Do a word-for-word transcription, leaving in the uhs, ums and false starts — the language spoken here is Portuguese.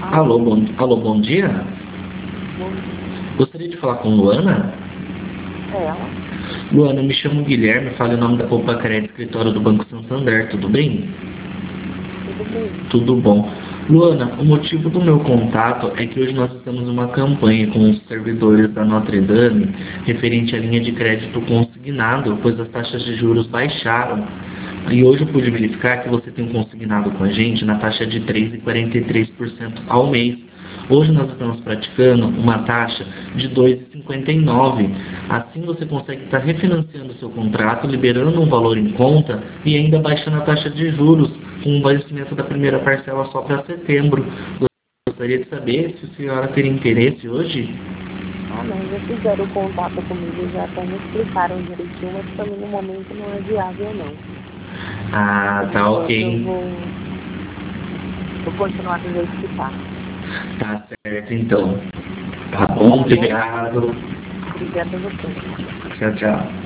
Alô, bom, alô, bom dia. Bom dia. Gostaria de falar com Luana. É ela? Luana, eu me chamo Guilherme, falo em nome da Poupa Crédito, escritório do Banco Santander, tudo bem? Tudo bem? Tudo bom. Luana, o motivo do meu contato é que hoje nós estamos numa campanha com os servidores da Notre Dame referente à linha de crédito consignado, pois as taxas de juros baixaram. E hoje eu pude verificar que você tem um consignado com a gente na taxa de três vírgula quarenta e três por cento ao mês. Hoje nós estamos praticando uma taxa de dois vírgula cinquenta e nove por cento. Assim você consegue estar refinanciando o seu contrato, liberando um valor em conta e ainda baixando a taxa de juros, com o vencimento da primeira parcela só para setembro. Gostaria de saber se a senhora teria interesse hoje. Ah, não, já fizeram o contato comigo, já até me explicaram direitinho, mas para mim no momento não é viável não. Ah, tá Enquanto eu ok. vou, vou continuar do jeito que tá. Tá certo então. Tá bom, Tá bom? obrigado. Obrigada a você. Tchau, tchau.